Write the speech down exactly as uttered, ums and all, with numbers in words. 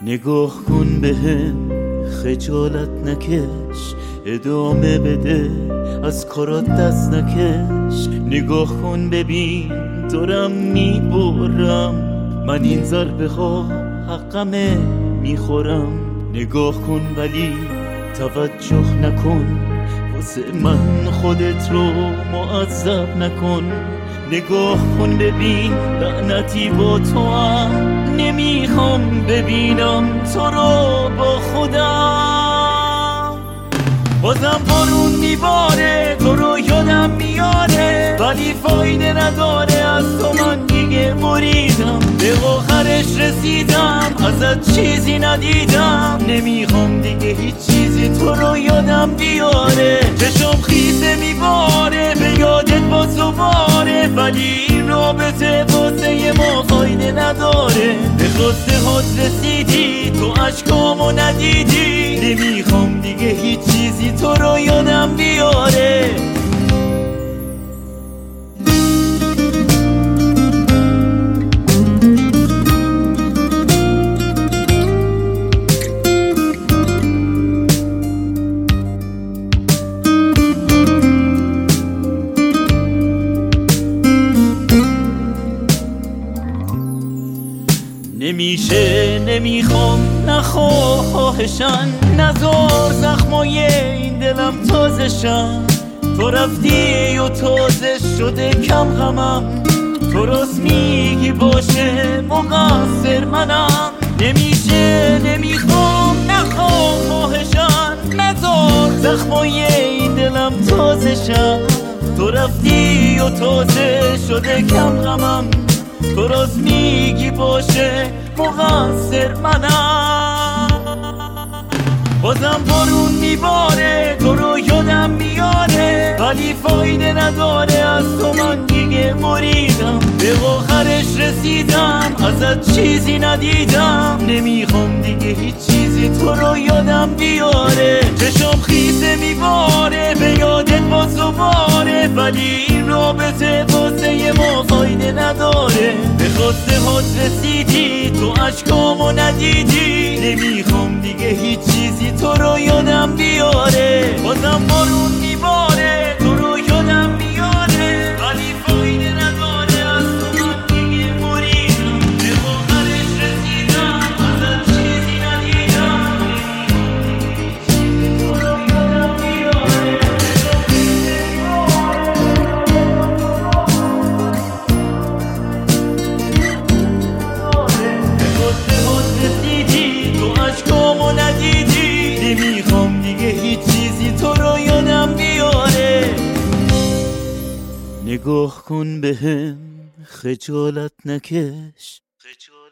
نگاه کن بهم، خجالت نکش، ادامه بده، از کارات دست نکش. نگاه کن ببین دارم میبرم، من این ضربه ها حقمه میخورم. نگاه کن ولی توجه نکن، واسه من خودت رو معذب نکن. نگاه کن ببین لعنتی با تو هم، نمیخوام ببینم تو رو با خودم. بازم بارون میباره، تو رو یادم میاره، ولی فایده نداره، از تو من دیگه بریدم. به آخرش رسیدم، ازت چیزی ندیدم، نمیخوام دیگه هیچ چیزی تو رو یادم بیاره. چشم خیزه میباره، به یادت با تو باره، ولی این رابطه واسه ما فایده نداره. به خواسته هات رسیدی، تو عشقامو ندیدی، نمیخوام دیگه هیچ چیزی تو رو یادم بیاره. نمیشه، نمیخوام، نخواهشن، نزار زخمای این دلم تازشن. تو رفتی و تازه شده کم غمم، تو راست میگی باشه مقصر منم. نمیشه، نمیخوام، نخواهشن، نزار زخمای این دلم تازشن. تو رفتی و تازه شده کم غمم، تو راست میگی باشه مقصر منم. بازم بارون میباره، تو رو یادم میاره، ولی فایده نداره، از تو من دیگه مریدم. به آخرش رسیدم، ازت چیزی ندیدم، نمیخوام دیگه هیچ چیزی تو رو یادم بیاره. چشم خیزه میباره، به یادت با تو باره، ولی این رابطه واسه ما فایده نداره. به خواسته هات رسیدی، تو عشقامو ندیدی، نمیخوام دیگه هیچ چیزی تو رو یادم بیاره. بازم بارون میباره، تو رو یادم میاره، ولی فایده نداره، از تو من دیگه مریدم. به آخرش رسیدم، ازت چیزی ندیدم، تو رو یادم بیاره. به خواسته هات رسیدی، تو عشقامو ندیدی، نمیخوام دیگه هیچ چیزی تو رو یادم بیاره. نگاه کن بهم، خجالت نکش.